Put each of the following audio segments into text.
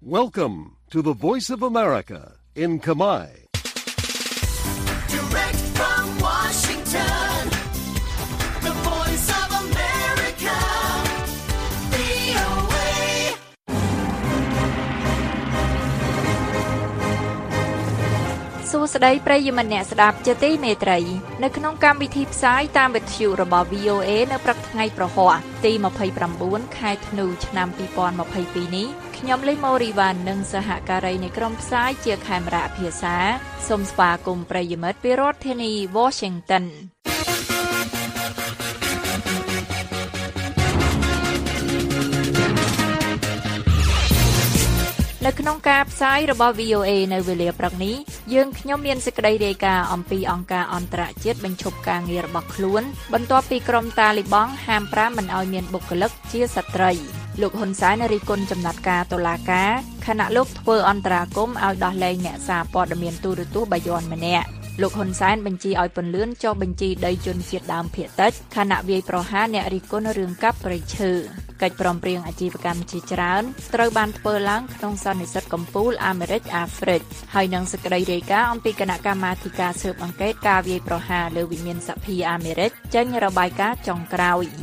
Welcome to the Voice of America in Khmer. Direct from Washington, the Voice of America, VOA. សួស្តីប្រិយមិត្តអ្នកស្ដាប់ជាទីមេត្រីនៅក្នុងកម្មវិធីផ្សាយតាមវិទ្យុរបស់ VOA នៅព្រឹកថ្ងៃប្រហ័សទី29ខែធ្នូឆ្នាំ2022នេះខ្ញុំលេងម៉ូរីវ៉ាន់និងសហការីនៃក្រុមផ្សាយជាខេមរៈភាសាសូមស្វាគមន៍ប្រិយមិត្តពីរដ្ឋធានី Washingtonនៅក្នុងការផ្សាយរបស់ VOA នៅវេលាព្រឹកនេះយើងខ្ញុំមានសេចក្តីរាយការណ៍អំពីអង្គការអន្តរជាតិបញ្ឈប់ការងាររបស់ខ្លួនបន្ទាប់ពីក្រុមតាលីបង់ហាម5មិនឲ្យមានបុគ្គលិកជាស្ត្រីលោកហ៊ុនសែនរិះគន់ចំណាត់ការតុលាការខណៈលោកធ្វើអន្តរាគមន៍ឲ្យដោះលែងអ្នកសារព័ត៌មានទូរទស្សន៍បាយ័នម្នាក់លោកហ៊ុនសែនបញ្ជាឲ្យពន្លឿនចុះបញ្ជីដីជនជាតិដើមភាគតិចខណៈវាយប្រហារអ្នករិះគន់រឿងកាប់ព្រៃឈើកិច្ចព្រមព្រៀងអាជីវកម្មជាច្រើនត្រូវបានធ្វើឡើងក្នុងសន្និសីទកំពូលអាមេរិកអាហ្វ្រិកហើយនឹងសេចក្តីរាយការណ៍អំពីគណៈកម្មាធិការស៊ើបអង្កេតការវាយប្រហារលើវិមានសភាអាមេរិកចេញរបាយការណ៍ចុងក្រោយ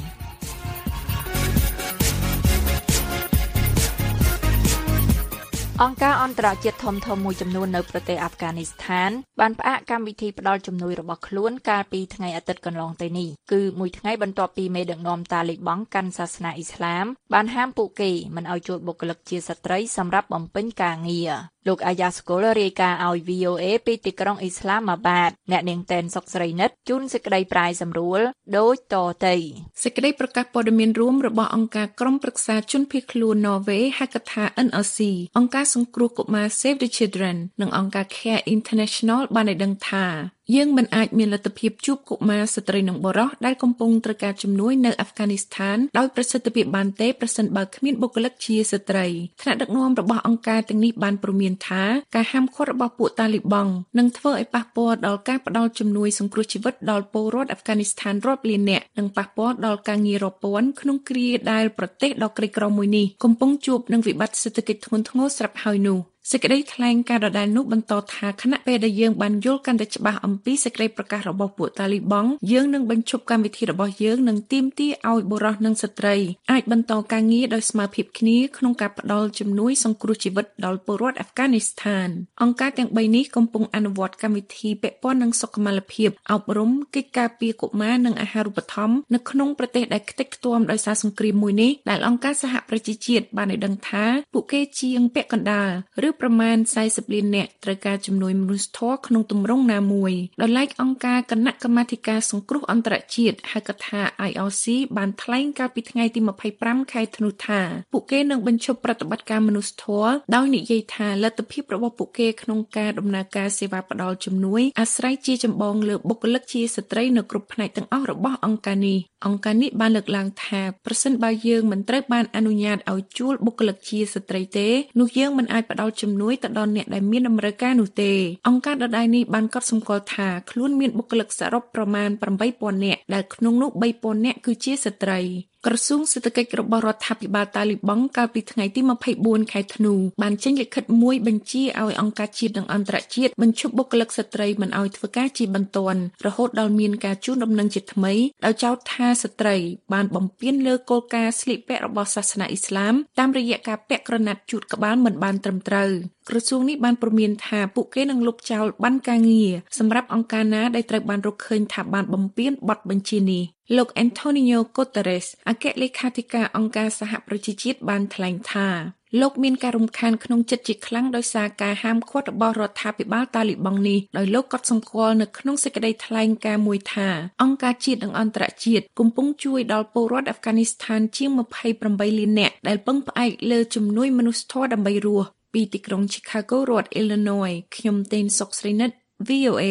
អង្គការអន្តរជាតិធំៗមួយចំនួននៅប្រទេសអាហ្វហ្គានីស្ថានបានផ្អាកកម្មវិធីផ្ដល់ជំនួយរបស់ខ្លួនកាលពីថ្ងៃអាទិត្យកន្លងទៅនេះគឺមួយថ្ងៃបន្ទាប់ពីមេដឹកនាំតាលីបង់កាន់សាសនាអ៊ីស្លាមបានហាមពួកគេមិនឲ្យជួលបុគ្គលិកជាស្ត្រីសម្រាប់បំពេញការងារលោកអាយ៉ាស្កុលរាយការណ៍ឲ្យ VOA ពីទីក្រុងអ៊ីស្លាមាបាតអ្នកនាងតែនសុកស្រីនិតជូនសេចក្តីប្រាយសម្រួលដូចតទៅសេចក្តីប្រកាសព័ត៌មានរួមរបស់អង្គការក្រុមប្រឹក្សាជនភៀសខ្លួនន័រវេហៅកាត់ថា NRC អង្គការសង្គ្រោះកុមារ Save the Children និងអង្គការ Care International បានឲ្យដឹងថាយើងមិនអាចមានលទ្ធភាពជួបកុមារស្ត្រីនិងបុរសដែលកំពុងត្រូវការជំនួយនៅអាហ្វហ្គានីស្ថានដោយប្រសិទ្ធភាពបានទេប្រសិនបើគ្មានបុគ្គលិកជាស្ត្រីថ្នាក់ដឹកនាំរបស់អង្គការទាំងនេះបានព្រមានថាការហាមឃាត់របស់ពួកតាលីបង់នឹងធ្វើឲ្យប៉ះពាល់ដល់ការផ្តល់ជំនួយសង្គ្រោះជីវិតដល់ពលរដ្ឋអាហ្វហ្គានីស្ថានរាប់លាននាក់និងប៉ះពាល់ដល់ការងាររាប់ពាន់ក្នុងគ្រាដែលប្រទេសដ៏ក្រីក្រមួយនេះកំពុងជួបនឹងវិបត្តិសេដ្ឋកិច្ចធ្ងន់ធ្ងរស្រាប់ហើយនោះសេចក្តីថ្លែងការណ៍ដដែលនោះបន្តថាខណៈពេលដែលយើងបានយល់កាន់តែច្បាស់អំពីសេចក្តីប្រកាសរបស់ពួកតាលីបង់យើងនឹងបញ្ឈប់កម្មវិធីរបស់យើងនិងទាមទារឲ្យបុរសនិងស្ត្រីអាចបន្តការងារដោយស្មើភាពគ្នាក្នុងការផ្តល់ជំនួយសង្គ្រោះជីវិតដល់ពលរដ្ឋអាហ្វហ្គានីស្ថានអង្គការទាំង3នេះកំពុងអនុវត្តកម្មវិធីពាក់ព័ន្ធនឹងសុខុមាលភាពអប់រំកិច្ចការពារកុមារនិងអាហារូបត្ថម្ភនៅក្នុងប្រទេសដែលខ្ទេចខ្ទាំដោយសារសង្គ្រាមមួយនេះដែលអង្គការសហប្រជាជាតិបានឲ្យដឹងថាពួកគេជាងពាក់កណ្ដាលឬប្រមាណ40លាននាក់ត្រូវការជំនួយមនុស្សធម៌ក្នុងទម្រង់ណាមួយដោយឡែកអង្គការគណៈកម្មាធិការសង្គ្រោះអន្តរជាតិហៅកាត់ថា IRC បានថ្លែងកាលពីថ្ងៃទី25ខែធ្នូថាពួកគេនឹងបញ្ឈប់ប្រតិបត្តិការមនុស្សធម៌ដោយនិយាយថាលទ្ធភាពរបស់ពួកគេក្នុងការដំណើរការសេវាផ្តល់ជំនួយអាស្រ័យជាចម្បងលើបុគ្គលិកជាស្ត្រីនៅគ្រប់ផ្នែកទាំងអស់របស់អង្គការនេះបានលើកឡើងថាប្រសិនបើយើងមិនត្រូវបានអនុញ្ញាតឲ្យជួលបុគ្គលិកជាស្ត្រីទេនោះយើងមិនអាចផ្តល់ជំនួយទៅដល់អ្នកដែលមានតម្រូវការនោះទេអង្គការដដែលនេះបានកត់សម្គាល់ថាខ្លួនមានបុគ្គលិកសរុបប្រមាណ 8,000 នាក់ដែលក្នុងនោះ 3,000 នាក់គឺជាស្ត្រីក្រសួងសេដ្ឋកិច្ចរបស់រដ្ឋាភិបាលតាលីបង់កាលពីថ្ងៃទី24ខែធ្នូបានចេញលិខិតមួយបញ្ជាឲ្យអង្គការជាតិនិងអន្តរជាតិបញ្ឈប់បុគ្គលិកស្ត្រីមិនឲ្យធ្វើការជាបន្ទាន់រហូតដល់មានការជូនដំណឹងជាថ្មីដោយចោទថាស្ត្រីបានបំពានលើគោលការណ៍ស្លៀកពាក់របស់សាសនាអ៊ីស្លាមតាមរយៈការពាក់ក្រណាត់ជូតក្បាលមិនបានត្រឹមត្រូវក្រសួងនេះបានព្រមានថាពួកគេនឹងលុបចោលបណ្ណការងារសម្រាប់អង្គការណាដែលត្រូវបានរកឃើញថាបានបំពានបទបញ្ជានេះលោក Antonio Guterres អគ្គលេខាធិការអង្គការសហប្រជាជាតិបានថ្លែងថាលោកមានការរំខានក្នុងចិត្តជាខ្លាំងដោយសារការហាមឃាត់របស់រដ្ឋាភិបាលតាលីបង់នេះដោយលោកក៏សម្គាល់នៅក្នុងសេចក្តីថ្លែងការណ៍មួយថាអង្គការជាតិនិងអន្តរជាតិកំពុងជួយដល់ពលរដ្ឋអាហ្វហ្គានីស្ថានជាង28លាននាក់ដែលពឹងផ្អែកលើជំនួយមនុស្សធម៌ដើម្បីរស់ពីទីក្រុង Chicago រដ្ឋ Illinois ខ្ញុំតេនសុកស្រីនិត VOA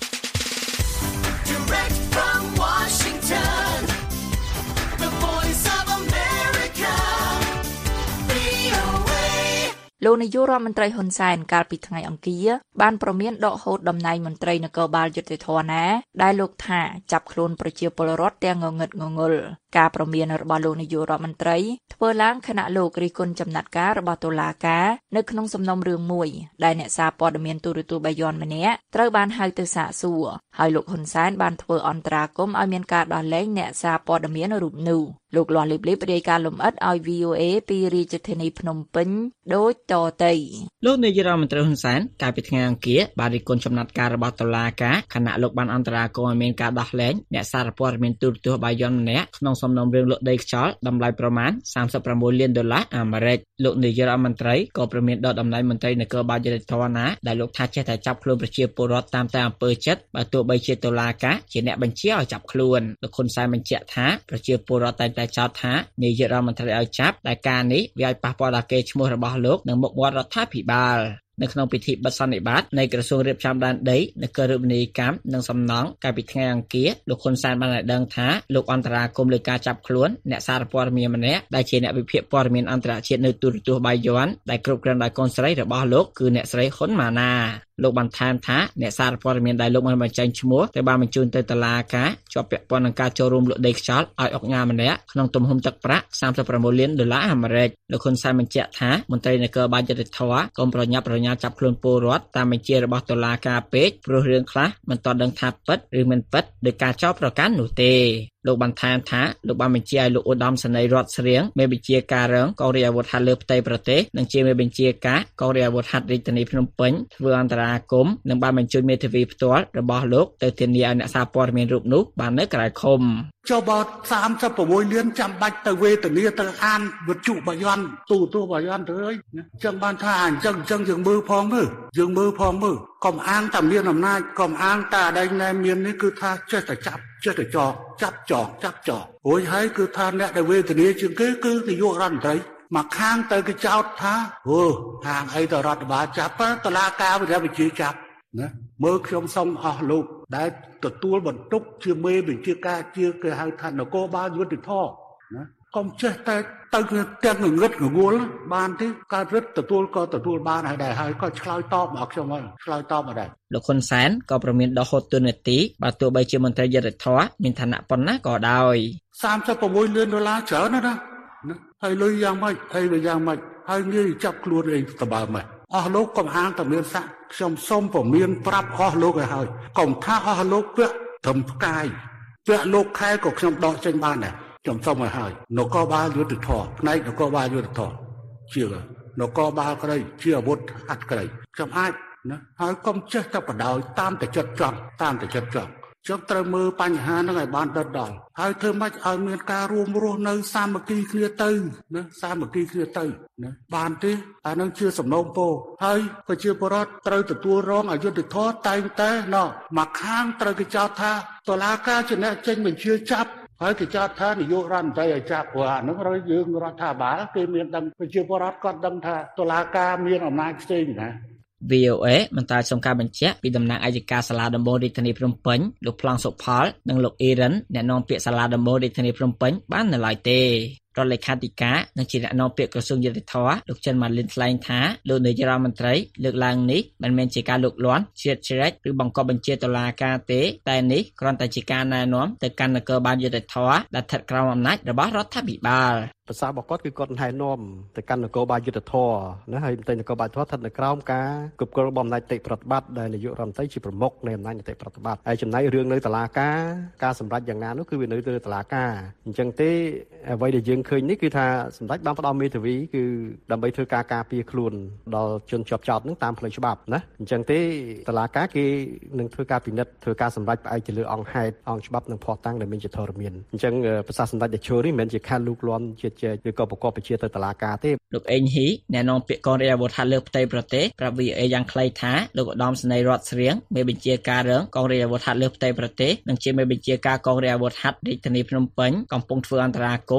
Direct from Washington, the Voice of America, VOA. លោកនាយករដ្ឋមន្ត្រីហ៊ុនសែនកាលពីថ្ងៃអង្គារបានប្រមានដកហូតតំណែងមន្ត្រីនគរបាលយុត្តិធម៌ណាដែលលោកថាចាប់ខ្លួនប្រជាពលរដ្ឋទាំងងងឹតងងល់ការប្រមានរបស់លោកនាយករដ្ឋមន្ត្រីធ្វើឡើងខណៈលោករិះគន់ចំណាត់ការរបស់តុលាការនៅក្នុងសំណុំរឿងមួយដែលអ្នកសារព័ត៌មានទូរទស្សន៍បាយ័នម្នាក់ត្រូវបានហៅទៅសាកសួរហើយលោកហ៊ុនសែនបានធ្វើអន្តរាគមន៍ឲ្យមានការដោះលែងអ្នកសារព័ត៌មានរូបនោះលោកលាស់លីបលីបរាយការណ៍លម្អិតឲ្យ VOA ពីរាជធានីភ្នំពេញដូចតទៅលោកនាយរដ្ឋមន្ត្រីហ៊ុនសែនកាលពីថ្ងៃអង្គារបានរិះគន់ចំណាត់ការរបស់តុលាការខណៈលោកបានអន្តរាគមន៍ឲ្យមានការដោះលែងអ្នកសារព័ត៌មានទូរទស្សន៍បាយ័នម្នាក់ក្នុងសំណុំរឿងលក់ដីខ្យល់តម្លៃប្រមាណ$36 លានអាមេរិកលោកនាយរដ្ឋមន្ត្រីក៏ប្រមានដកតំណែងមន្ត្រីនគរបាលយុត្តិធម៌ណាដែលលោកថាចេះតែចាប់ខ្លួនប្រជាពលរដ្ឋតាមតែអំពើចិត្តបើទោះបីជាតុលាការជាអ្នកបញ្ជាឲ្យចាប់ខ្លួនលោកហ៊ុនសែនបញ្ជាក់ថាប្រជាពលរដ្ឋតែចោទថានាយករដ្ឋមន្ត្រីឲ្យចាប់តែការនេះវាឲ្យប៉ះពាល់ដល់កេរ្តិ៍ឈ្មោះរបស់លោកនិងមុខមាត់រដ្ឋាភិបាលនៅក្នុងពិធីបិទសន្និបាតនៃក្រសួងរៀបចំដែនដីនគររូបនីយកម្មនិងសំណង់កាលពីថ្ងៃអង្គារលោកហ៊ុនសែនបានឲ្យដឹងថាលោកអន្តរាគមន៍លើការចាប់ខ្លួនអ្នកសារព័ត៌មានម្នាក់ដែលជាអ្នកវិភាគព័ត៌មានអន្តរជាតិនៅទូរទស្សន៍បាយ័នដែលគ្រប់គ្រងដោយកូនស្រីរបស់លោកគឺអ្នកស្រីហ៊ុនម៉ាណាលោកបានថែមថាអ្នកសារព័ត៌មានដែលលោកបានបញ្ចេញឈ្មោះត្រូវបានបញ្ជូនទៅតុលាការជាប់ពាក់ព័ន្ធនឹងការចូលរួមលក់ដីខ្យល់ឲ្យអង្គការម្នាក់ក្នុងទំហំទឹកប្រាក់$36 លានអាមេរិកលោកហ៊ុនសែនបញ្ជាក់ថាមន្ត្រីនគរបាលយុត្តិធម៌កុំប្រញាប់ប្រញាល់ចាប់ខ្លួនពលរដ្ឋតាមបញ្ជារបស់តុលាការពេកព្រោះរឿងខ្លះមិនទាន់ដឹងថាពិតឬមិនពិតដោយការចោទប្រកាន់នោះទេលោកបានថែមថាលោកបានបញ្ជាឲ្យលោកឧត្តមសេនីយ៍រតស្រៀងមេបញ្ជាការរងកងរាជអាវុធហត្ថលើផ្ទៃប្រទេសនិងជាមេបញ្ជាការកងរាជអាវុធហត្ថរាជធានីភ្នំពេញធ្វើអន្តរាគមន៍និងបានបញ្ជូនមេធាវីផ្ទាល់របស់លោកទៅធានាឲ្យអ្នកសារព័ត៌មានរូបនោះបាននៅក្រៅឃុំចុះបើ36 លានចាំបាច់ទៅវេទនាទៅអានវិទ្យុបាយ័នទូរទស្សន៍បាយ័នទៅអីចឹងបានថាអញ្ចឹងយើងមើលផងមើលកុំអាងតែមានអំណាចកុំអាងតែអីណែមាននេះគឺថាចេះតែចាប់ចេះតែចាប់ចោលរួចហើយគឺថាអ្នកដែលវេទនាជាងគេគឺនាយករដ្ឋមន្ត្រីមកខាងទៅគេចោទថាហាងអីទៅរដ្ឋបាលចាប់តុលាការវិទ្យាចាប់ណាមើលខ្ញុំសុំអស់លោកដែលទទួលបន្ទុកជាមេបញ្ជាការជាគេហៅថានគរបាលយុត្តិធម៌ណាកុំចេះតែទៅទាំងងឹតងងល់បានទេការរឹតទទួលក៏ទទួលបានហើយដែរហើយក៏ឆ្លើយតបមកខ្ញុំហើយឆ្លើយតបមកដែរលោកហ៊ុនសែនក៏ប្រមានដកហូតតួនាទីបើទោះបីជាមន្ត្រីយុត្តិធម៌មានឋានៈប៉ុណ្ណាក៏ដោយ $36 លានច្រើនណាហើយលុយយ៉ាងម៉េចហើយងាយចាប់ខ្លួនឯងតើបើមិនអស់លោកកុំអាងតែមានស័ក្តិខ្ញុំសូមពមៀនប្រាប់អស់លោកឲ្យហើយកុំថាអស់លោកពាក់ត្រឹមផ្កាយពាក់លោកខែក៏ខ្ញុំដកចេញបានដែរខ្ញុំសូមឲ្យហើយនគរបាលយុត្តិធម៌ផ្នែកនគរបាលយុត្តិធម៌ជានគរបាលក្តីជាអាវុធហត្ថក្តីខ្ញុំអាចណាហើយកុំចេះតែបដ ாய் តាមតែចិត្តចង់ចឹងត្រូវមើលបញ្ហាហ្នឹងឲ្យបានដិតដល់ហើយធ្វើម៉េចឲ្យមានការរួមរស់នៅសាមគ្គីគ្នាទៅណាបានទេអានឹងជាសំណូមពរហើយប្រជាពលរដ្ឋត្រូវទទួលរងអយុត្តិធម៌តែងតែមកខាងត្រូវគេចោទថាតុលាការជាអ្នកចេញបញ្ជាចាប់ហើយគេចោទថានាយករដ្ឋមន្ត្រីឲ្យចាប់ព្រោះអានឹងយើងរដ្ឋាភិបាលគេមានដឹងប្រជាពលរដ្ឋគាត់ដឹងថាតុលាការមានអំណាចផ្សេងណា VOA មិនតាសំការបញ្ជាក់ពីតំណាងអัยការសាលាដំបងរាជធានីភ្នំពេញលោកប្លង់សុផលនិងលោកអ៊ីរ៉ានអ្នកនាំពាក្យសាលាដំបងរាជធានីភ្នំពេញបាននៅឡើយទេរដ្ឋលេខាធិការនិងជាអ្នកនាំពាក្យក្រសួងយុតិធម៌លោកចិនម៉ាលីនថ្លែងថាលោកនាយរដ្ឋមន្ត្រីលើកឡើងនេះមិនមែនជាការលើកលាន់ជ្រៀតជ្រែកឬបង្កប់បញ្ជាតុលាការទេតែនេះគ្រាន់តែជាការណែនាំទៅកាន់នគរបាលយុតិធម៌ដែលស្ថិតក្រោមអំណាចរបស់រដ្ឋាភិបាលភាសារបស់គាត់គឺគាត់ណែនាំទៅកាន់នគរបាលយុតិធម៌ណាហើយតែនគរបាលយុតិធម៌ស្ថិតនៅក្រោមការគ្រប់គ្រងរបស់អំណាចនីតិប្រតិបត្តិដែលនាយករដ្ឋមន្ត្រីជាប្រមុខនៃអំណាចនីតិប្រតិបត្តិហើយចំណែករឿងនៅតុលាការសម្រេចយ៉ាងណានោះគឺវានៅតុលាការអញ្ចឹងទេអ្វីដែលយើងឃើញនេះគឺថាសម្ដេចបានផ្ដល់មេធាវីគឺដើម្បីធ្វើការការពារខ្លួនដល់ជនជាប់ចោទនឹងតាមផ្លូវច្បាប់ណាអញ្ចឹងទេតុលាការគេនឹងធ្វើការពិនិត្យធ្វើការសម្រេចផ្អែកទៅលើអង្គហេតុអង្គច្បាប់និងភស្តុតាងដែលមានជាធរមានអញ្ចឹងប្រសាសន៍សម្ដេចតេជោនេះមិនមែនជាខាត់លូកលាន់ជាឬក៏ប្រកបពជាទៅតុលាការទេលោកអេងហ៊ីអ្នកនាំពាក្យកងរាជអាវុធហត្ថលើផ្ទៃប្រទេសប្រាប់ VOA យ៉ាងខ្លីថាលោកឧត្តមសេនីយ៍រតស្រៀងមេបញ្ជាការរងកងរាជអាវុធហត្ថលើផ្ទៃប្រទេសនិងជាមេបញ្ជាការកងរាជអាវុធហត្ថរាជធានីភ្នំពេញកំពុងធ្វើអន្តរាគមន៍តាមប្រ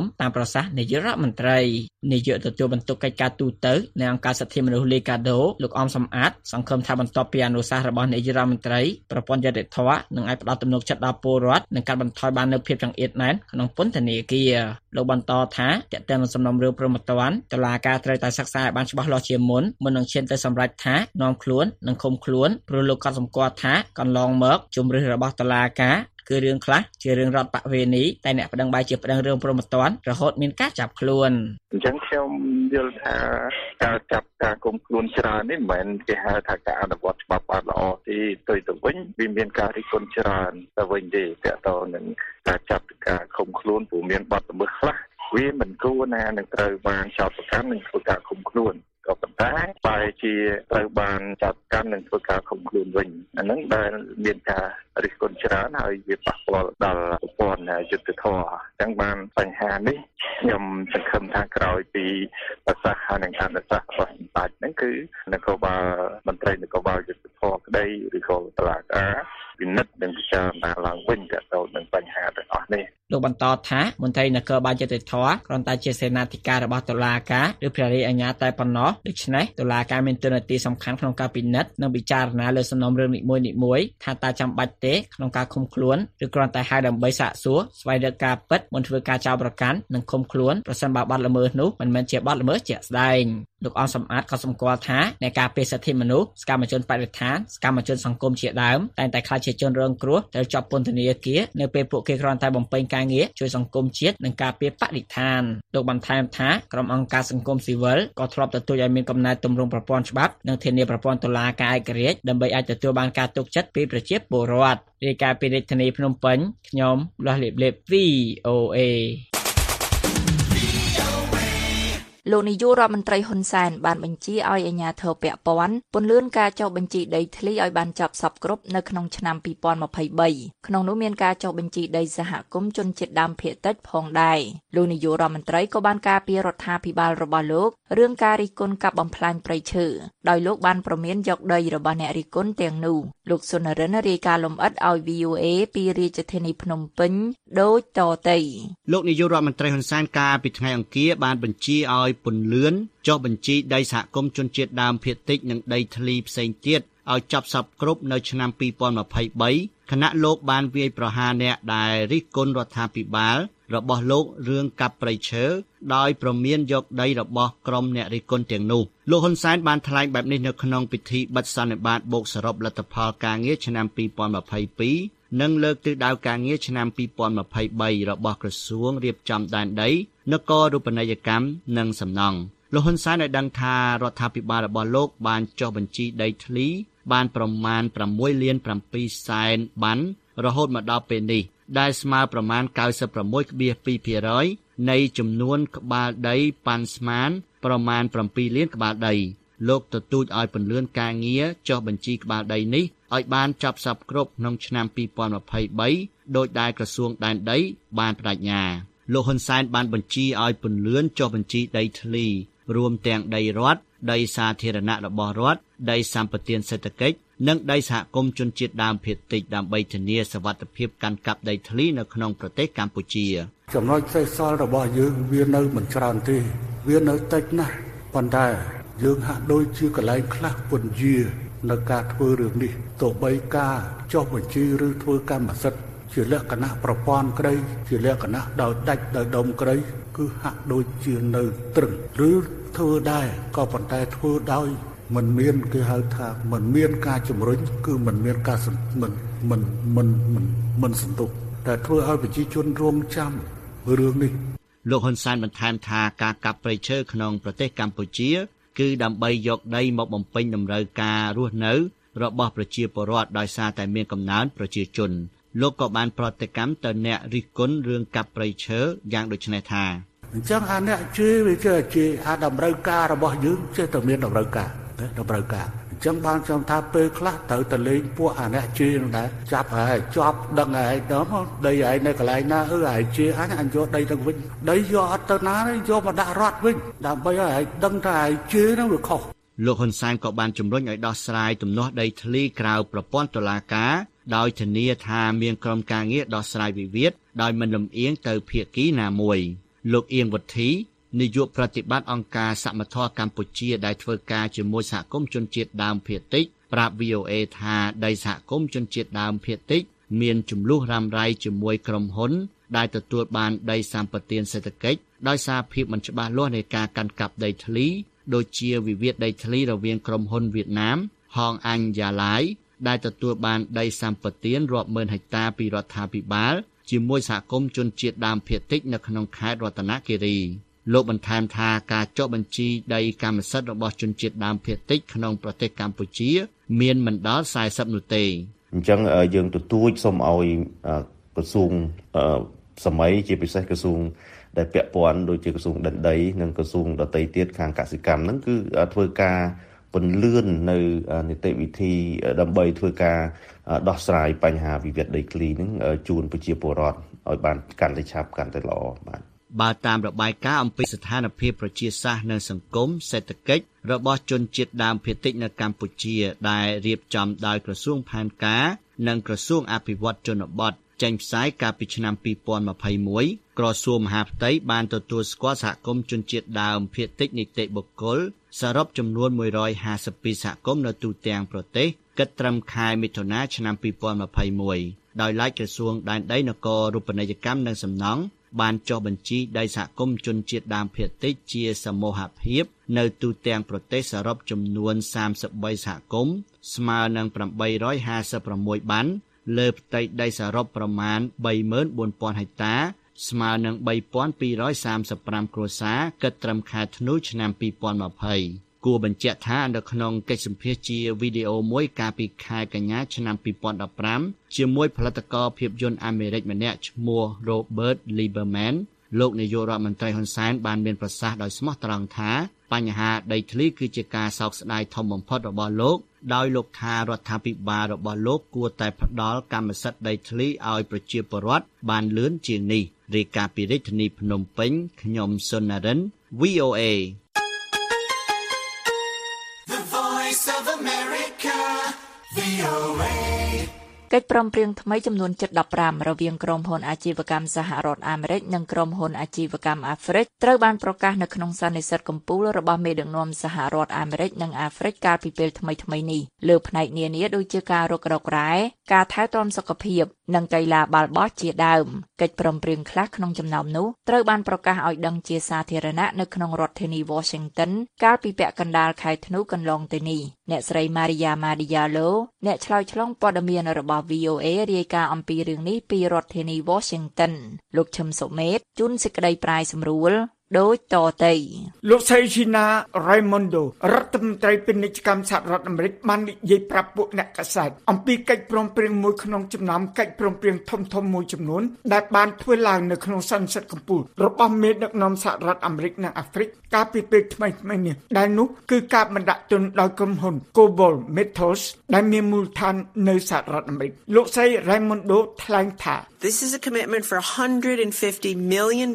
សាស្ត្រនាយករដ្ឋមន្ត្រីនាយកទទួលបន្ទុកកិច្ចការទូតនៃអង្គការសិទ្ធិមនុស្សលីកាដូលោកអមសំអាតសង្ឃឹមថាបន្ទាប់ពីអនុសាសន៍របស់នាយករដ្ឋមន្ត្រីប្រព័ន្ធយុត្តិធម៌នឹងអាចផ្ដល់ទំនុកចិត្តដល់ពលរដ្ឋនិងកាត់បន្ថយបាននូវភាពចង្អៀតណែនក្នុងពន្ធនាគារលោកបន្តថាទាក់ទងនឹងសំណុំរឿងព្រហ្មទណ្ឌតុលាការត្រូវតែសិក្សាឲ្យបានច្បាស់លាស់ជាមុននឹងឈានទៅសម្រេចថានាំខ្លួននិងឃុំខ្លួនព្រោះលោកក៏សម្គាល់ថាកន្លងមកជំរឿនរបស់តុលាការគឺរឿងខ្លះជារឿងរដ្ឋបវេនីតែអ្នកប្តឹងបែរជាប្តឹងរឿងព្រហ្មទណ្ឌរហូតមានការចាប់ខ្លួនអញ្ចឹងខ្ញុំយល់ថាការចាប់ការឃុំខ្លួនច្រើននេះមិនមែនគេហៅថាការអនុវត្តច្បាប់បានល្អទេទៅវិញវាមានការរិះគន់ច្រើនទៅវិញទេតើតើនឹងការចាប់ការឃុំខ្លួនព្រោះមានបទល្មើសខ្លះវាមិនគួរណានឹងត្រូវបានចោទប្រកាន់នឹងធ្វើការឃុំខ្លួនក៏ប៉ុន្តែបែរជាត្រូវបានចាត់កាន់នឹងធ្វើការឃុំខ្លួនវិញអាហ្នឹងដែលមានការរិះគន់ច្រើនហើយវាប៉ះពាល់ដល់ប្រព័ន្ធយុត្តិធម៌អញ្ចឹងបានបញ្ហានេះខ្ញុំសង្ឃឹមថាក្រោយពីប្រសាសន៍ហើយនឹងអនុសាសន៍របស់សម្ដេចហ្នឹងគឺនគរបាលមន្ត្រីនគរបាលយុត្តិធម៌ក្តីឬក៏តុលាការពិនិត្យនិងពិចារណាឡើងវិញទៅនឹងបញ្ហាទាំងអស់នេះលោកបន្តថាមន្ត្រីនគរបាលយុត្តិធម៌គ្រាន់តែជាសេនាធិការរបស់តុលាការឬព្រះរាជអាជ្ញាតែប៉ុណ្ណោះដូច្នេះតុលាការមានតួនាទីសំខាន់ក្នុងការពិនិត្យនិងពិចារណាលើសំណុំរឿងនីមួយៗថាតើចាំបាច់ទេក្នុងការឃុំខ្លួនឬគ្រាន់តែហៅដើម្បីសាកសួរស្វែងរកការពិតមុនធ្វើការចោទប្រកាន់និងឃុំខ្លួនប្រសិនបើបទល្មើសនោះមិនមែនជាបទល្មើសជាក់ស្ដែងលោកអនសំអាតក៏សម្គាល់ថាអ្នកការពារសិទ្ធិមនុស្សសកម្មជនបរិស្ថានសកម្មជនសង្គមជាដើមតែងតែខ្លាចជាជនរងគ្រោះត្រូវជាប់ពន្ធនាគារនៅពេលពួកគេគ្រាន់តែបំពេញការងារជួយសង្គមជាតិនិងការពារបរិស្ថានលោកបន្ថែមថាក្រុមអង្គការសង្គមស៊ីវិលក៏ធ្លាប់ទទូចឲ្យមានកំណែទម្រង់ប្រព័ន្ធច្បាប់និងធានាប្រព័ន្ធតុលាការឯករាជ្យដើម្បីអាចទទួលបានការទុកចិត្តពីប្រជាពលរដ្ឋរាយការណ៍ពីរាជធានីភ្នំពេញខ្ញុំលាស់លេប VOA លោកនាយករដ្ឋមន្ត្រីហ៊ុនសែនបានបញ្ជាឲ្យអាជ្ញាធរពាក់ព័ន្ធពន្យាការចុះបញ្ជីដីធ្លីឲ្យបានចប់សពគ្រប់នៅក្នុងឆ្នាំ2023ក្នុងនោះមានការចុះបញ្ជីដីសហគមន៍ជនជាតិដើមភាគតិចផងដែរលោកនាយករដ្ឋមន្ត្រីក៏បានការពាររដ្ឋាភិបាលរបស់លោករឿងការរិះគន់កាប់បំផ្លាញព្រៃឈើដោយលោកបានប្រមានយកដីរបស់អ្នករិះគន់ទាំងនោះលោកសុនរិនរាយការណ៍លម្អិតឲ្យ VOA ពីរាជធានីភ្នំពេញដូចតទៅលោកនាយករដ្ឋមន្ត្រីហ៊ុនសែនកាលពីថ្ងៃអង្គារបានបញ្ជាឲ្យពន្លឿនចុះបញ្ជីដីសហគមន៍ជនជាតិដើមភាគតិចនិងដីធ្លីផ្សេងទៀតឲ្យចប់សពគ្រប់នៅឆ្នាំ2023ខណៈលោកបានវាយប្រហារអ្នកដែលរិះគន់រដ្ឋាភិបាលរបស់លោករឿងកាប់ព្រៃឈើដោយប្រមានយកដីរបស់ក្រុមអ្នករិះគន់ទាំងនោះលោកហ៊ុនសែនបានថ្លែងបែបនេះនៅក្នុងពិធីបិទសន្និបាតបូកសរុបលទ្ធផលការងារឆ្នាំ2022និងលើកទិសដៅការងារឆ្នាំ2023របស់ក្រសួងរៀបចំដែនដីនគររូបនីយកម្មនិងសំណង់លោកហ៊ុនសែនបានដឹងថារដ្ឋាភិបាលរបស់លោកបានចុះបញ្ជីដីធ្លីបានប្រមាណ6លាន7សែនបានរហូតមកដល់ពេលនេះដែលស្មើប្រមាណ 96.2% នៃចំនួនក្បាលដីប៉ាន់ស្មានប្រមាណ7លានក្បាលដីលោកទទូចឲ្យពន្លឿនការងារចុះបញ្ជីក្បាលដីនេះឲ្យបានចប់សពគ្រប់ក្នុងឆ្នាំ2023ដោយដែលក្រសួងដែនដីបានបដិញ្ញាលោកហ៊ុនសែនបានបញ្ជាឲ្យពន្លឿនចុះបញ្ជីដីធ្លីរួមទាំងដីរដ្ឋដីសាធារណៈរបស់រដ្ឋដីសម្បត្តិសេដ្ឋកិច្ចនិងដីសហគមន៍ជនជាតិដើមភាគតិចដើម្បីធានាសុវត្ថិភាពកាន់កាប់ដីធ្លីនៅក្នុងប្រទេសកម្ពុជាចំណុចសេសសល់របស់យើងវានៅមិនច្រើនទេវានៅតិចណាស់ប៉ុន្តែយើងហាក់ដូចជាកន្លែងខ្លះពន្យានៅការធ្វើរឿងនេះទោះបីការចុះបញ្ជីឬធ្វើកម្មសិទ្ធិជាលក្ខណៈប្រព័ន្ធក្តីជាលក្ខណៈដោយដាច់ដោយដុំក្តីគឺហាក់ដូចជានៅត្រឹងឬធ្វើដែរក៏ប៉ុន្តែធ្វើដោយមិនមានគេហៅថាមិនមានការជំរុញគឺមិនមានការមិនសន្ទុះតែធ្វើឲ្យប្រជាជនរងចាំរឿងនេះលោកហ៊ុនសែនបន្ថែមថាការកាប់ព្រៃឈើក្នុងប្រទេសកម្ពុជាគឺដើម្បីយកដីមកបំពេញតម្រូវការរស់នៅរបស់ប្រជាពលរដ្ឋដោយសារតែមានកំណើនប្រជាជនលោកក៏បានប្រតិកម្មទៅអ្នករិះគន់រឿងកាប់ព្រៃឈើយ៉ាងដូចនេះថាអញ្ចឹងអាអ្នកជេរវាចេះជេរអាតម្រូវការរបស់យើងចេះតែមានតម្រូវការអញ្ចឹងបានខ្ញុំថាពេលខ្លះត្រូវតែលេងពួកអាអ្នកជេរនឹងដែរចាប់ហើយជាប់ដឹងហើយដល់ដីឯងនៅកន្លែងណាឯងជេរអញយកដីទៅវិញដីយកអត់ទៅណាទេយកមកដាក់រដ្ឋវិញដើម្បីឲ្យឯងដឹងថាឯងជេរនឹងវាខុសលោកហ៊ុនសែនក៏បានជំរុញឲ្យដោះស្រាយទំនាស់ដីធ្លីក្រៅប្រព័ន្ធតុលាការដោយធានាថាមានក្រុមការងារដោះស្រាយវិវាទដោយមិនលំអៀងទៅភាគីណាមួយលោកអៀងវុធីនាយកប្រតិបត្តិអង្គការសមត្ថៈកម្ពុជាដែលធ្វើការជាមួយសហគមន៍ជនជាតិដើមភាគតិចប្រាប់ VOA ថាដីសហគមន៍ជនជាតិដើមភាគតិចមានចំនួនរ៉ាំរ៉ៃជាមួយក្រុមហ៊ុនដែលទទួលបានដីសម្បត្តិសេដ្ឋកិច្ចដោយសារភាពមិនច្បាស់លាស់នៃការកាន់កាប់ដីធ្លីដូចជាវិវាទដីធ្លីរវាងក្រុមហ៊ុនវៀតណាមហងអាញ់យ៉ាឡៃដែលទទួលបានដីសម្បត្តិរាប់ម៉ឺនហិកតាពីរដ្ឋាភិបាលជាមួយសហគមន៍ជនជាតិដើមភាគតិចនៅក្នុងខេត្តរតនគិរីលោកបន្ថែមថាការចុះបញ្ជីដីកម្មសិទ្ធិរបស់ជនជាតិដើមភាគតិចក្នុងប្រទេសកម្ពុជាមានមិនដល់40នោះទេអញ្ចឹងយើងទទូចសូមឲ្យក្រសួងសម័យជាពិសេសក្រសួងដែលពាក់ព័ន្ធដូចជាក្រសួងដែនដីនិងក្រសួងដទៃទៀតខាងកសិកម្មហ្នឹងគឺធ្វើការពន្លឿននៅនីតិវិធីដើម្បីធ្វើការដោះស្រាយបញ្ហាវិវាទដីធ្លីហ្នឹងជូនប្រជាពលរដ្ឋឲ្យបានកាន់តែឆាប់កាន់តែល្អបាទបើតាមរបាយការណ៍អំពីស្ថានភាពប្រជាសាស្ត្រនិងសង្គមសេដ្ឋកិច្ចរបស់ជនជាតិដើមភាគតិចនៅកម្ពុជាដែលរៀបចំដោយក្រសួងផែនការនិងក្រសួងអភិវឌ្ឍជនបទចេញផ្សាយកាលពីឆ្នាំ2021ក្រសួងមហាផ្ទៃបានទទួលស្គាល់សហគមន៍ជនជាតិដើមភាគតិចនីតិបុគ្គលសរុបចំនួន152សហគមន៍នៅទូទាំងប្រទេសគិតត្រឹមខែមិថុនាឆ្នាំ2021ដោយឡែកក្រសួងដែនដីនគររូបនីយកម្មនិងសំណង់បានចុះបញ្ជីដីសហគមន៍ជនជាតិដើមភាគតិចជាសមូហភាពនៅទូទាំងប្រទេសសរុបចំនួន33សហគមន៍ស្មើនឹង856បានលើផ្ទៃដីសរុបប្រមាណ 34,000 ហិកតា ស្មើនឹង 3,235 គ្រួសារគិតត្រឹមខែធ្នូឆ្នាំ2020 គួរបញ្ជាក់ថានៅក្នុងកិច្ចសម្ភាសន៍ជាវីដេអូមួយកាលពីខែកញ្ញាឆ្នាំ2015ជាមួយផលិតករភាពយន្តអាមេរិកម្នាក់ឈ្មោះ Robert Lieberman លោកនាយករដ្ឋមន្ត្រីហ៊ុនសែនបានមានប្រសាសន៍ដោយស្មោះត្រង់ថាបញ្ហាដីធ្លីគឺជាការសោកស្ដាយធំបំផុតរបស់លោកដោយលោកថារដ្ឋាភិបាលរបស់លោកគួរតែផ្ដល់កម្មសិទ្ធិដីធ្លីឲ្យប្រជាពលរដ្ឋបានលឿនជាងនេះរាយការណ៍ពីរាជធានីភ្នំពេញខ្ញុំសុននរិន VOA The Voice of America VOA កិច្ចព្រមព្រៀងថ្មីចំនួន715រវាងក្រុមហ៊ុនអាជីវកម្មសហរដ្ឋអាមេរិកនិងក្រុមហ៊ុនអាជីវកម្មអាហ្វ្រិកត្រូវបានប្រកាសនៅក្នុងសន្និសីទកំពូលរបស់មេដឹកនាំសហរដ្ឋអាមេរិកនិងអាហ្វ្រិកកាលពីពេលថ្មីៗនេះលើផ្នែកនានាដូចជាការរករករ៉ែការថែទាំសុខភាពនិងកីឡាបាល់បោះជាដើមកិច្ចព្រមព្រៀងខ្លះក្នុងចំណោមនោះត្រូវបានប្រកាសឲ្យដឹងជាសាធារណៈនៅក្នុងរដ្ឋធានី Washington កាលពីពាក់កណ្ដាលខែធ្នូកន្លងទៅនេះអ្នកស្រី Maria Madialo អ្នកឆ្លើយឆ្លងព័ត៌មានរបស់ VOA រាយការណ៍អំពីរឿងនេះពីរដ្ឋធានី Washington លោកឈឹមសុមេតជួនសេចក្តីប្រាយសម្រួលដូចតទៅលោកស្រី Gina Raimondo រដ្ឋមន្ត្រីពាណិជ្ជកម្មសហរដ្ឋអាមេរិកបាននិយាយប្រាប់ពួកអ្នកកាសែតអំពីកិច្ចព្រមព្រៀងមួយក្នុងចំណោមកិច្ចព្រមព្រៀងធំៗមួយចំនួនដែលបានធ្វើឡើងនៅក្នុងសន្និសីទកំពូលរបស់មេដឹកនាំសហរដ្ឋអាមេរិកនិងអាហ្វ្រិកកាលពីពេលថ្មីៗនេះដែលនោះគឺការបណ្ដាក់ទុនដោយក្រុមហ៊ុន Global Metals ដែលមានមូលដ្ឋាននៅសហរដ្ឋអាមេរិកលោកស្រី Raimondo ថ្លែងថា This is a commitment for $150 million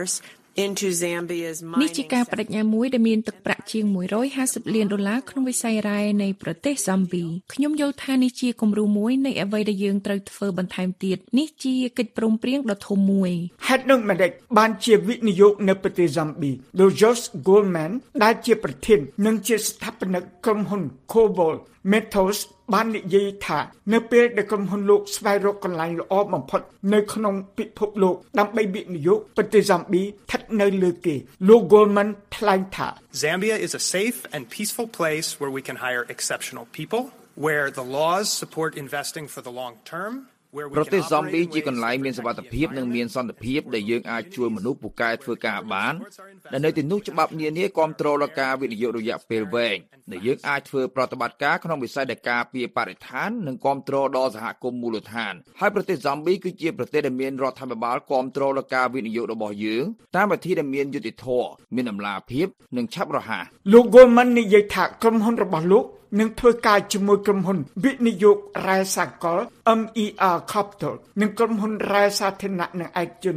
into Zambia's mining នេះជាការបដិញ្ញាមួយដែលមានទឹកប្រាក់ជាង$150 លានក្នុងវិស័យរ៉ែនៃប្រទេសហ្សាំប៊ីខ្ញុំយល់ថានេះជាគំរូមួយនៃអ្វីដែលយើងត្រូវធ្វើបន្ថែមទៀតនេះជាកិច្ចព្រមព្រៀងដ៏ធំមួយហេតុនោះម្ដេចបានជាវិនិយោគនៅប្រទេសហ្សាំប៊ីលោក Josh Goldman ដែលជាប្រធាននិងជាស្ថាបនិកក្រុមហ៊ុន Global Metals បាននិយាយថានៅពេលដែលក្រុមហ៊ុនលោកស្វែងរកកន្លែងល្អបំផុតនៅក្នុងពិភពលោកដើម្បីវិនិយោគប្រទេសហ្សាំប៊ីស្ថិតនៅលើគេលោក Goldman ថ្លែងថា Zambia is a safe and peaceful place where we can hire exceptional people where the laws support investing for the long term ប្រទេសហ្សាំប៊ីជាកន្លែងមានសុវត្ថិភាពនិងមានសន្តិភាពដែលយើងអាចជួយមនុស្សពូកែធ្វើការបានដែលនៅទីនោះច្បាប់នានាគាំទ្រដល់ការវិនិយោគរយៈពេលវែងដែលយើងអាចធ្វើប្រតិបត្តិការក្នុងវិស័យដែលការពារបរិស្ថាននិងគាំទ្រដល់សហគមន៍មូលដ្ឋានហើយប្រទេសហ្សាំប៊ីគឺជាប្រទេសដែលមានរដ្ឋាភិបាលគាំទ្រដល់ការវិនិយោគរបស់យើងតាមវិធីដែលមានយុត្តិធម៌មានតម្លាភាពនិងឆាប់រហ័សលោក Goldman និយាយថាក្រុមហ៊ុនរបស់លោកនឹងធ្វើការជាមួយក្រុមហ៊ុនវិនិយោគរ៉ែសកល MER Capital និងក្រុមហ៊ុនរ៉ែសាធារណៈនិងឯកជន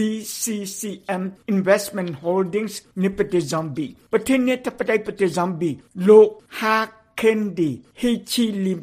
ZCCM Investment Holdings នៃប្រទេសហ្សាំប៊ីប្រធានាធិបតីប្រទេសហ្សាំប៊ីលោក Hakainde Hichilema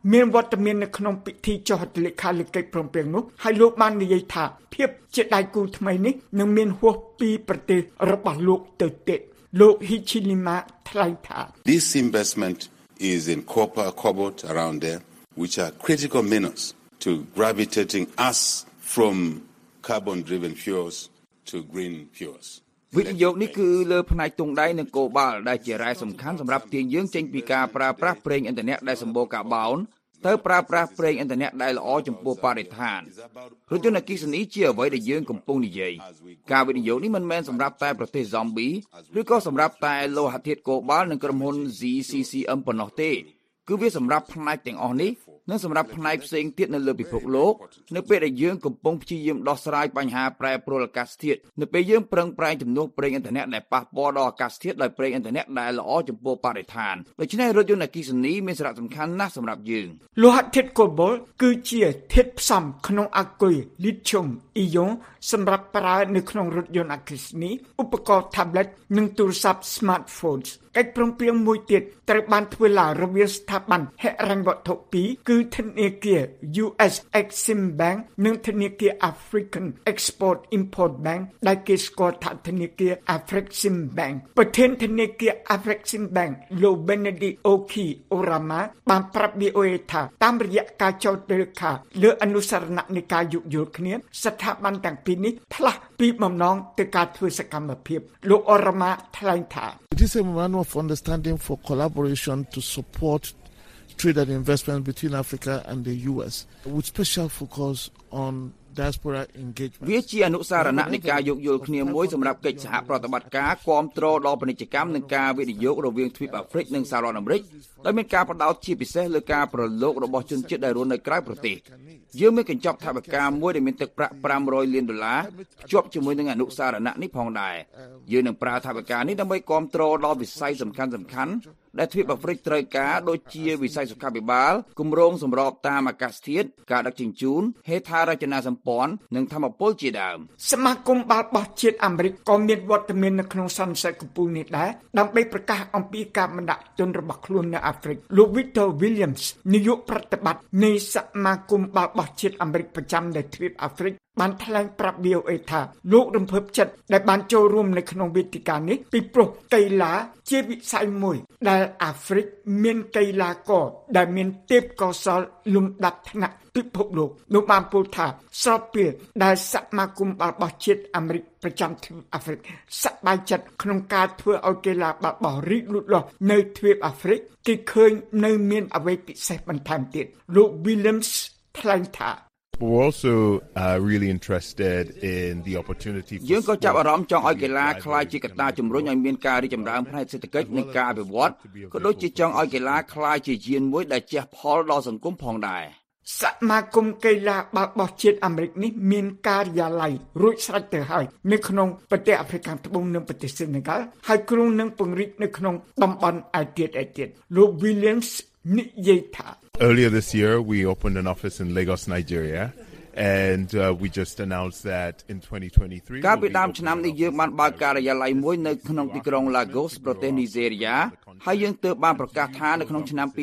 មានវត្តមាននៅក្នុងពិធីចុះហត្ថលេខាលើកិច្ចព្រមព្រៀងនោះហើយលោកបាននិយាយថាភាពជាដៃគូថ្មីនេះនឹងមានហួសពីប្រទេសរបស់លោកទៅទៀតលោក Hichilema ថ្លែងថា This investment is in copper, cobalt around there which are critical minerals to gravitating us from carbon driven fuels to green fuels វិនិយោគនេះគឺលើផ្នែកទង់ដែងនិងកូបាល់ដែលជារ៉ែសំខាន់សម្រាប់ទាញយើងចេញពីការប្រើប្រាស់ប្រេងឥន្ធនៈដែលសម្បូរកាបូនទៅប្រើប្រាស់ប្រេងឥន្ធនៈដែលល្អចំពោះបរិស្ថានរថយន្តអគ្គិសនីជាអ្វីដែលយើងកំពុងនិយាយការវិនិយោគនេះមិនមែនសម្រាប់តែប្រទេស Zombie ឬក៏សម្រាប់តែលោហៈធាតុកូបាល់និងក្រុមហ៊ុន ZCCM ប៉ុណ្ណោះទេគឺវាសម្រាប់ផ្នែកទាំងអស់នេះនិងសម្រាប់ផ្នែកផ្សេងទៀតនៅលើពិភពលោកនៅពេលដែលយើងកំពុងព្យាយាមដោះស្រាយបញ្ហាប្រែប្រួលអាកាសធាតុនៅពេលយើងប្រឹងប្រែងជំនួសប្រេងឥន្ធនៈដែលប៉ះពាល់ដល់អាកាសធាតុដោយប្រេងឥន្ធនៈដែលល្អចំពោះបរិស្ថានដូច្នេះរថយន្តអគ្គិសនីមានសារៈសំខាន់ណាស់សម្រាប់យើងលោហៈធាតុកូបាល់គឺជាធាតុផ្សំក្នុងអាគុយលីធ្យូមអ៊ីយ៉ុងសម្រាប់ប្រើនៅក្នុងរថយន្តអគ្គិសនីឧបករណ៍ tablet និងទូរស័ព្ទ smartphones កិច្ចព្រមព្រៀងមួយទៀតត្រូវបានធ្វើឡើងរវាងស្ថាប័នហិរញ្ញវត្ថុពីរគឺធនាគារ US Exim Bank និងធនាគារ African Export Import Bank ដែលគេស្គាល់ថាធនាគារ Afrexim Bank ប្រធានធនាគារ Afrexim Bank លោក Benedict Oki Orama បានប្រាប់ VOA ថាតាមរយៈការចោទលើខាលើអនុស្សរណៈនៃការយោគយល់គ្នាស្ថាប័នទាំងពីរនេះផ្លាស់ពីបំណងទៅការធ្វើសកម្មភាពលោក Orama ថ្លែងថា It is a memorandum of understanding for collaboration to support trade and investment between Africa and the US with special focus on diaspora engagement វាជាអនុសារណៈនៃការយោគយល់គ្នាមួយសម្រាប់កិច្ចសហប្រតិបត្តិការគាំទ្រដល់ពាណិជ្ជកម្មនិងការវិនិយោគរវាងទ្វីបអាហ្វ្រិកនិងសហរដ្ឋអាមេរិកដោយមានការផ្ដោតជាពិសេសលើការប្រឡូករបស់ជនជាតិដែលរស់នៅក្រៅប្រទេសយើងមានកញ្ចប់ថវិកាមួយដែលមានទឹកប្រាក់$500 លានភ្ជាប់ជាមួយនឹងអនុសារណៈនេះផងដែរយើងនឹងប្រើថវិកានេះដើម្បីគាំទ្រដល់វិស័យសំខាន់ៗដែលទ្វីបអាហ្វ្រិកត្រូវការដូចជាវិស័យសុខាភិបាលគម្រោងសម្របតាមអាកាសធាតុការដឹកជញ្ជូនហេដ្ឋារចនាសម្ព័ន្ធនិងថាមពលជាដើមសមាគមបាល់បោះជាតិអាមេរិកក៏មានវត្តមាននៅក្នុងសន្និសីទកំពូលនេះដែរដើម្បីប្រកាសអំពីការបណ្ដាក់ទុនរបស់ខ្លួននៅអាហ្វ្រិកលោក Victor Williams នាយកប្រតិបត្តិនៃសមាគមបាល់បោះជាតិអាមេរិកប្រចាំនៅទ្វីបអាហ្វ្រិកបានថ្លែងប្រាប់ VOA ថាលោករំភើបចិត្តដែលបានចូលរួមនៅក្នុងវេទិកានេះពីព្រោះកីឡាជាវិស័យមួយដែលអាហ្វ្រិកមានកីឡាករដែលមានទេពកោសល្យលំដាប់ថ្នាក់ពិភពលោកនោះបានពោលថាស្របពេលដែលសមាគមបាល់បោះជាតិអាមេរិកប្រចាំទ្វីបអាហ្វ្រិកសប្បាយចិត្តក្នុងការធ្វើឲ្យកីឡាបាល់បោះរីកលូតលាស់នៅទ្វីបអាហ្វ្រិកគេឃើញនៅមានអ្វីពិសេសបន្ថែមទៀតលោក Williams ថ្លែងថា We're also really interested in the opportunity យើងក៏ចាប់អារម្មណ៍ចង់ឲ្យកីឡាក្លាយជាកត្តាជំរុញឲ្យមានការរីកចម្រើនផ្នែកសេដ្ឋកិច្ចនិងការអភិវឌ្ឍក៏ដូចជាចង់ឲ្យកីឡាក្លាយជាយានមួយដែលជះផលដល់សង្គមផងដែរសមាគមកីឡាបាល់បោះជាតិអាមេរិកនេះមានការិយាល័យរួចស្រេចទៅហើយនៅក្នុងប្រទេសអាហ្វ្រិកខាងត្បូងនិងប្រទេសសេនេហ្គាល់ហើយគ្រោងនឹងពង្រីកនៅក្នុងតំបន់ឯទៀតលោក Williams និយាយថា Earlier this year we opened an office in Lagos, Nigeria and we just announced that in 2023 កាលពីដើមឆ្នាំនេះយើងបានបើកការិយាល័យមួយនៅក្នុងទីក្រុង Lagos ប្រទេសនីហ្សេរីយ៉ាហើយយើងទើបបានប្រកាសថានៅក្នុងឆ្នាំ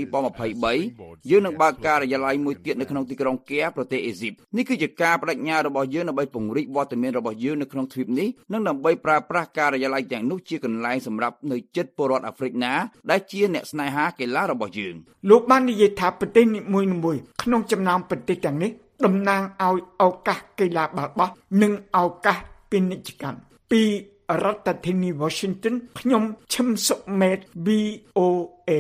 2023យើងនឹងបើកការិយាល័យមួយទៀតនៅក្នុងទីក្រុងកែប្រទេសអេស៊ីបនេះគឺជាការបដិញ្ញារបស់យើងដើម្បីពង្រីកវត្តមានរបស់យើងនៅក្នុងទ្វីបនេះនិងដើម្បីប្រើប្រាស់ការិយាល័យទាំងនោះជាកន្លែងសម្រាប់នៅជិតពលរដ្ឋអាហ្វ្រិកណាដែលជាអ្នកស្នេហាកីឡារបស់យើងលោកបាននិយាយថាប្រទេសនីមួយៗក្នុងចំណោមប្រទេសទាំងនេះតំណាងឲ្យឱកាសកីឡាបាល់បោះនិងឱកាសពាណិជ្ជកម្មពីរដ្ឋធានី Washington ខ្ញុំឈឹមសុមេត VOA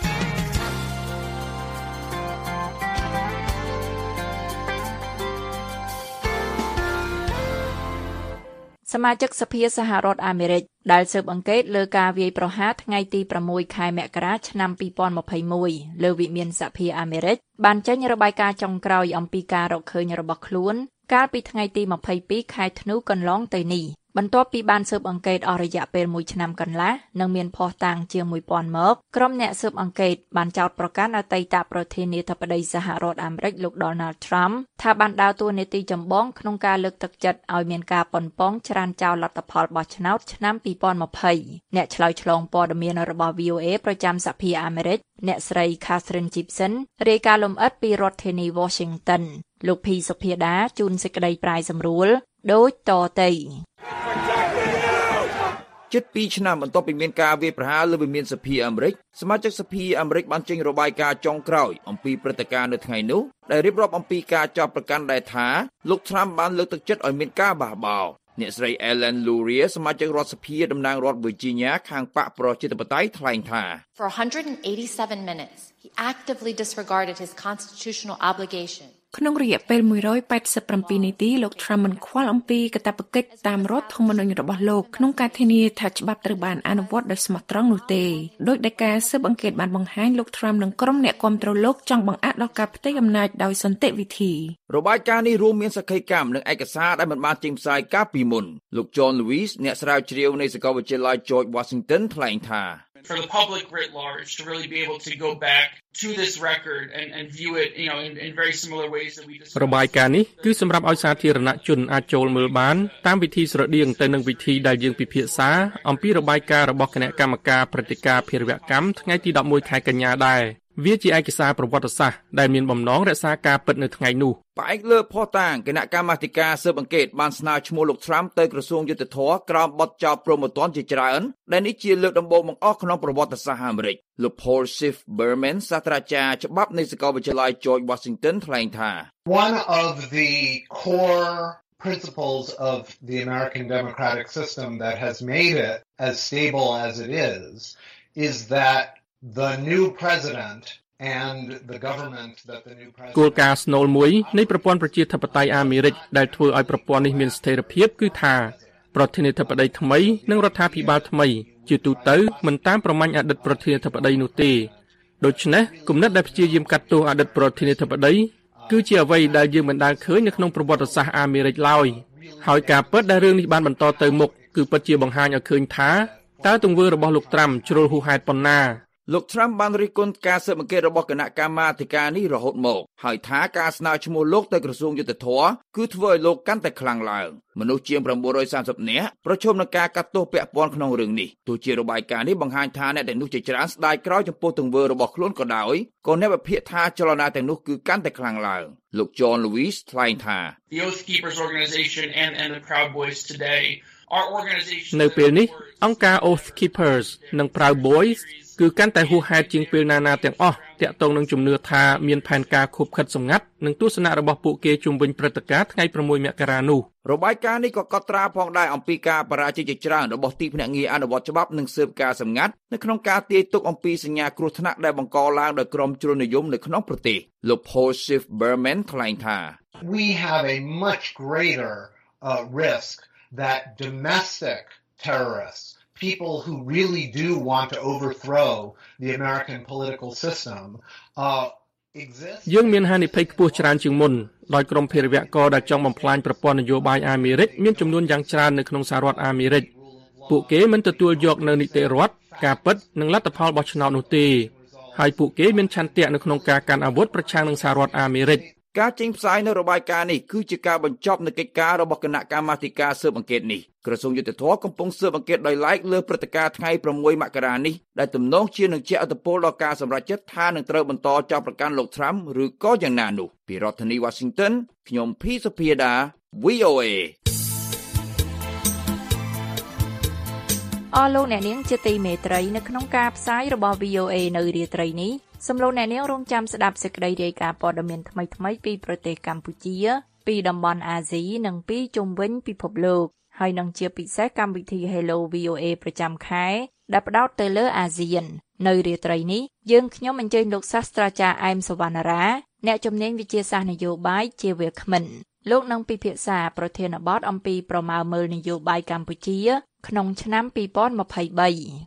សមាជិកសភាសហរដ្ឋអាមេរិកដែលស៊ើបអង្កេតលើការវាយប្រហារថ្ងៃទី6ខែមករាឆ្នាំ2021លើវិមានសហភាពអាមេរិកបានចេញរបាយការណ៍ចុងក្រោយអំពីការរកឃើញរបស់ខ្លួនកាលពីថ្ងៃទី22ខែធ្នូកន្លងទៅនេះបន្ទាប់ពីបានស៊ើបអង្កេតអស់រយៈពេល1ឆ្នាំកន្លះនិងមានភស្តុតាងជាង 1000 មកក្រុមអ្នកស៊ើបអង្កេតបានចោទប្រកាន់អតីតប្រធានាធិបតីសហរដ្ឋអាមេរិកលោក Donald Trump ថាបានដើរតួនាទីចម្បងក្នុងការលើកទឹកចិត្តឲ្យមានការប៉ុនប៉ងច្រានចោលលទ្ធផលបោះឆ្នោតឆ្នាំ2020អ្នកឆ្លើយឆ្លងព័ត៌មានរបស់ VOA ប្រចាំសភាអាមេរិកអ្នកស្រី Catherine Gibson រាយការណ៍លម្អិតពីរដ្ឋធានី Washington លោកភីសុភាដាជូនសេចក្តីប្រាយសម្រួលដូចតទៅជិត2ឆ្នាំបន្ទាប់ពីមានការវាយប្រហារលើវិមានសភាអាមេរិកសមាជិកសភាអាមេរិកបានចេញរបាយការណ៍ចុងក្រោយអំពីព្រឹត្តិការណ៍នៅថ្ងៃនោះដែលរៀបរាប់អំពីការចោទប្រកាន់ដែលថាលោក Trump បានលើកទឹកចិត្តឲ្យមានការបះបោរអ្នកស្រី Ellen Luria សមាជិករដ្ឋសភាតំណាងរដ្ឋ Virginia ខាងបកប្រជាធិបតេយ្យថ្លែងថា For 187 minutes he actively disregarded his constitutional obligation ក្នុងរយៈពេល187នាទីលោក Trump មិនខ្វល់អំពីកាតព្វកិច្ចតាមរដ្ឋធម្មនុញ្ញរបស់លោកក្នុងការធានាថាច្បាប់ត្រូវបានអនុវត្តដោយស្មោះត្រង់នោះទេដោយដែលការស៊ើបអង្កេតបានបង្ហាញលោក Trump និងក្រុមអ្នកគាំទ្រលោកចង់បង្អាក់ដល់ការផ្ទេរអំណាចដោយសន្តិវិធីរបាយការណ៍នេះរួមមានសក្ខីកម្មនិងឯកសារដែលមិនបានចេញផ្សាយកាលពីមុនលោក John Lewis អ្នកស្រាវជ្រាវនៃសាកលវិទ្យាល័យ George Washington ថ្លែងថា For the public writ large to really be able to go back to this record and view it, in very similar ways that we just របាយការណ៍នេះគឺសម្រាប់ឲ្យសាធារណជនអាចចូលមើលបានតាមវិធីស្រដៀងទៅនឹងវិធីដែលយើងពិភាក្សាអំពីរបាយការណ៍របស់គណៈកម្មការព្រឹត្តិការណ៍ភារវកម្មថ្ងៃទី11ខែកញ្ញាដែរវាជាឯកសារប្រវត្តិសាស្ត្រដែលមានបំណងរក្សាការពិតនៅថ្ងៃនោះផ្អែកលើភស្តុតាងគណៈកម្មាធិការស៊ើបអង្កេតបានស្នើឈ្មោះលោក Trump ទៅក្រសួងយុត្តិធម៌ក្រោមបទចោទព្រហ្មទណ្ឌជាច្រើនដែលនេះជាលើកដំបូងបង្អស់ក្នុងប្រវត្តិសាស្ត្រអាមេរិកលោក Paul Schiff Berman សាស្ត្រាចារ្យច្បាប់នៃសាកលវិទ្យាល័យ George Washington ថ្លែងថា One of the core principles of the American democratic system that has made it as stable as it is that the new president and the government that the new president គោលការណ៍ស្នូលមួយនៃប្រព័ន្ធប្រជាធិបតេយ្យអាមេរិកដែលធ្វើឲ្យប្រព័ន្ធនេះមានស្ថិរភាពគឺថាប្រធានាធិបតីថ្មីនិងរដ្ឋាភិបាលថ្មីជាទូទៅមិនតាមប្រមាញ់អតីតប្រធានាធិបតីនោះទេដូច្នេះគំនិតដែលព្យាយាមកាត់ទោសអតីតប្រធានាធិបតីគឺជាអ្វីដែលយើងមិនដែលឃើញនៅក្នុងប្រវត្តិសាស្ត្រអាមេរិកឡើយហើយការពិតដែលរឿងនេះបានបន្តទៅមុខគឺពិតជាបង្ហាញឲ្យឃើញថាតើទង្វើរបស់លោក Trump ជ្រុលហួសហេតុប៉ុណ្ណាលោក Trump បានរិះគន់ការស៊ើបអង្កេតរបស់គណៈកម្មាធិការនេះរហូតមកហើយថាការស្នើឈ្មោះលោកទៅក្រសួងយុត្តិធម៌គឺធ្វើឲ្យលោកកាន់តែខ្លាំងឡើងមនុស្សជាង930នាក់ប្រឈមនឹងការកាត់ទោសពាក់ព័ន្ធក្នុងរឿងនេះទោះជារបាយការណ៍នេះបង្ហាញថាអ្នកទាំងនោះជាច្រើនស្ដាយក្រោយចំពោះទង្វើរបស់ខ្លួនក៏ដោយក៏អ្នកវិភាគថាចលនាទាំងនោះគឺកាន់តែខ្លាំងឡើងលោក John Lewis ថ្លែងថា The Oath Keepers organization and the Proud Boys today are organizations នៅពេលនេះអង្គការ Oath Keepers និង Proud Boysគឺកាន់តែហួសហេតុជាងពេលណាទាំងអស់តាក់ទងនឹងជំនឿថាមានផែនការខុបខិតសម្ងាត់និងទស្សនៈរបស់ពួកគេជុំវិញព្រឹត្តិការណ៍ថ្ងៃ6មករានោះរបាយការណ៍នេះក៏កត់ត្រាផងដែរអំពីការបរាជ័យជាច្រើនរបស់ទីភ្នាក់ងារអនុវត្តច្បាប់និងស៊ើបការសម្ងាត់នៅក្នុងការទាយទុកអំពីសញ្ញាគ្រោះថ្នាក់ដែលបង្កឡើងដោយក្រុមជ្រុលនិយមនៅក្នុងប្រទេសលោក Paul Schiff Berman ថ្លែងថា We have a much greater risk that domestic terrorists people who really do want to overthrow the American political system exist យើងមានហានិភ័យខ្ពស់ច្រើនជាងមុនដោយក្រុមភារវករដែលចង់បំផ្លាញប្រព័ន្ធនយោបាយអាមេរិកមានចំនួនយ៉ាងច្រើននៅក្នុងសហរដ្ឋអាមេរិកពួកគេមិនទទួលយកនៅនីតិរដ្ឋការពិតនិងលទ្ធផលបោះឆ្នោតនោះទេហើយពួកគេមានឆន្ទៈនៅក្នុងការកាន់អាវុធប្រឆាំងនឹងសហរដ្ឋអាមេរិកការចេញផ្សាយនៅរបាយការណ៍នេះគឺជាការបញ្ចប់នៃកិច្ចការរបស់គណៈកម្មាធិការស៊ើបអង្កេតនេះក្រសួងយុត្តិធម៌កំពុងស៊ើបអង្កេតដោយឡែកលើព្រឹត្តិការណ៍ថ្ងៃ6មករានេះដែលទំនងជានឹងជះឥទ្ធិពលដល់ការសម្រេចចិត្តថានឹងត្រូវបន្តចោទប្រកាន់លោក Trump ឬក៏យ៉ាងណានោះពីរដ្ឋធានី Washington ខ្ញុំភីសុភាដា VOA អរលោកអ្នកនាងជាទីមេត្រីនៅក្នុងការផ្សាយរបស់ VOA នៅរាត្រីនេះសំឡេងអ្នកនាងរងចាំស្ដាប់សេចក្តីរាយការណ៍ព័ត៌មានថ្មីៗពីប្រទេសកម្ពុជាពីតំបន់អាស៊ីនិងពីជុំវិញពិភពលោកហើយនឹងជាពិសេសកម្មវិធី Hello VOA ប្រចាំខែដែលផ្ដោតទៅលើអាស៊ាននៅរាត្រីនេះយើងខ្ញុំអញ្ជើញលោកសាស្ត្រាចារ្យអែមសវណ្ណារាអ្នកជំនាញវិទ្យាសាស្ត្រនយោបាយជាវាគ្មិនលោកនឹងពិភាក្សាប្រធានបទអំពីប្រមាណមើលនយោបាយកម្ពុជាក្នុងឆ្នាំ2023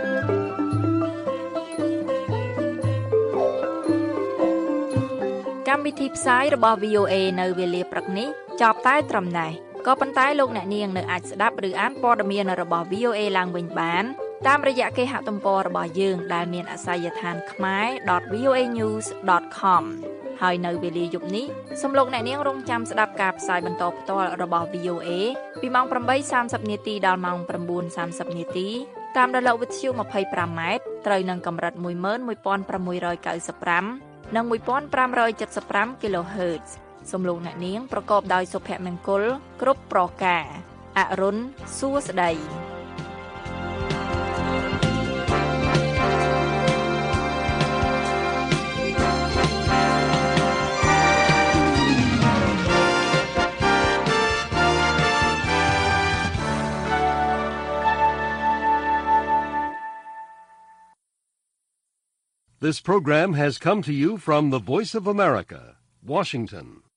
កកម្មវិធីផ្សាយរបស់ VOA នៅវេលាព្រឹកនេះចប់តែត្រឹមនេះក៏ប៉ុន្តែលោកអ្នកនាងនៅអាចស្ដាប់ឬអានព័ត៌មានរបស់ VOA ឡើងវិញបានតាមរយៈគេហទំព័ររបស់យើងដែលមានអាសយដ្ឋាន khmer.voanews.com ហើយនៅវេលាយប់នេះសូមលោកអ្នកនាងរងចាំស្ដាប់ការផ្សាយបន្តផ្ទាល់របស់ VOA ពីម៉ោង 8:30 នាទីដល់ម៉ោង 9:30 នាទីតាមរលកវិទ្យុ 25 ម៉ែត្រត្រូវនឹងកម្រិត 11695 និង 1575 kHz សូមលោកអ្នកនាងប្រកបដោយសុភមង្គលគ្រប់ប្រការអរុនសួស្តី This program has come to you from the Voice of America, Washington.